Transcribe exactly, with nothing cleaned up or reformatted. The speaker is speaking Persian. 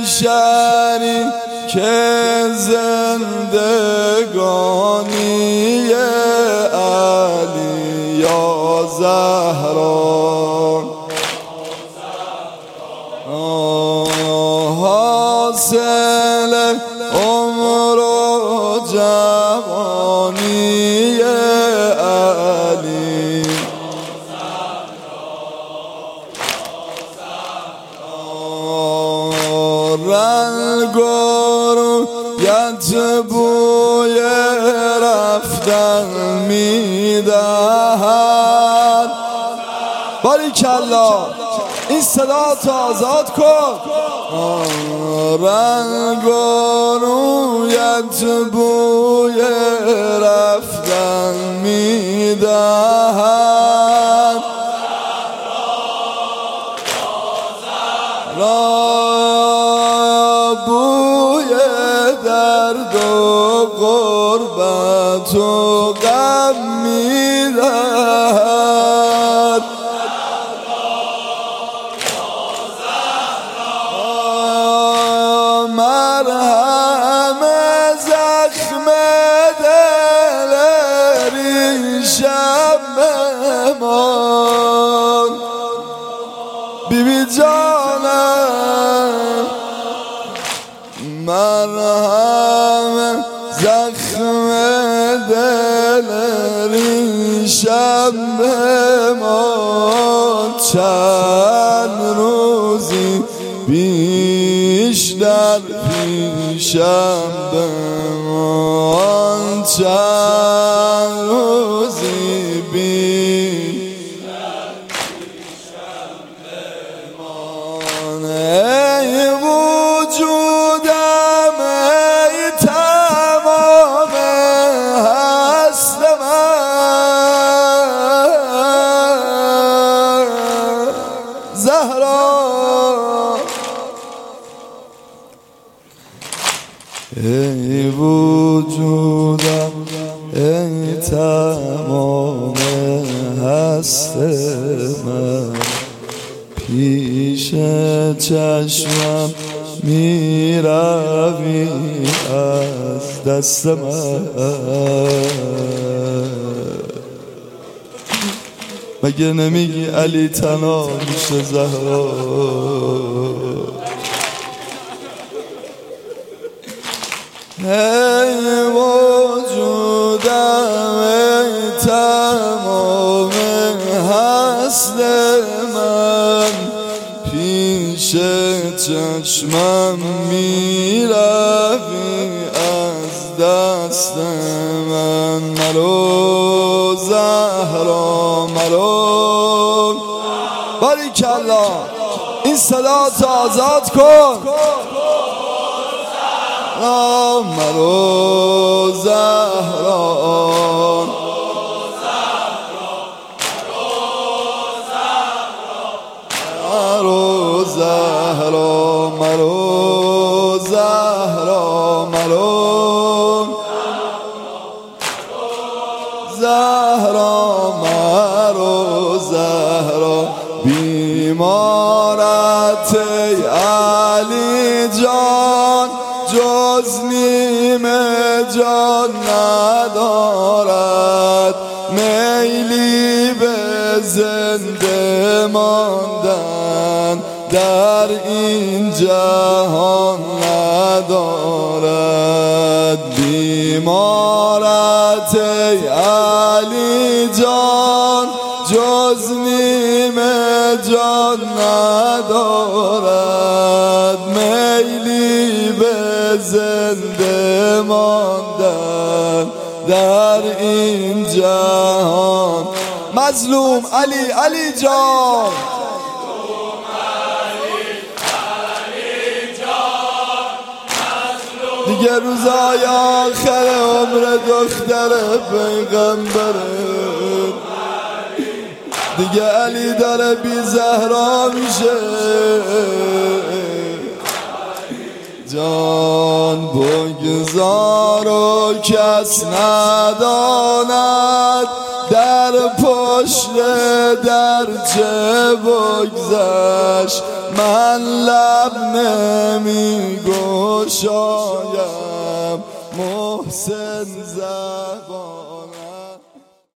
شری که زندگانی علی یا زهرا حاصل عمر و جوانی علی رنگ و رویت بوی رفتن میدهد. باریکالله این صدا تو آزاد کن. رنگ و رویت بوی رفتن میدهد. را بوی درد و غربت و غم میدهد. مرهم زخم دل ریشم بمان بی بی جانم. مرهم زخم دل ریشم بمان چند روزی بیشتر پیشم بمان چند روزی بیشتر پیشم بمان. ای وجودم ای تمام هست من زهرا. ای وجودم ای تمام هست من پیش چشمم میروی از دست من. مگه نمیگی علی تنها میشه زهرا؟ ای وجودم ای تمام هست من پیش چشمم میروی از دست من. مرو زهرا مرو. باریکالله این صدا تو آزاد کن. مرو زهرا مرو زهرا مرو زهرا مرو زهرا مرو زهرا. بیمارت ای علی جان جز نیمه جان ندارد. میلی به زنده ماندن در این جهان ندارد. بیمارت ای علی جان جز نیمه جان ندارد. میلی به زنده ماندن در این جهان. مظلوم علی علی جان دیگه روزای آخر عمر دختر پیغمبره. دیگه علی داره بی زهرا میشه. جان بگذار و کس نداند در پشت در چه بگذشت. من لب نمی گشایم محسن زبانم.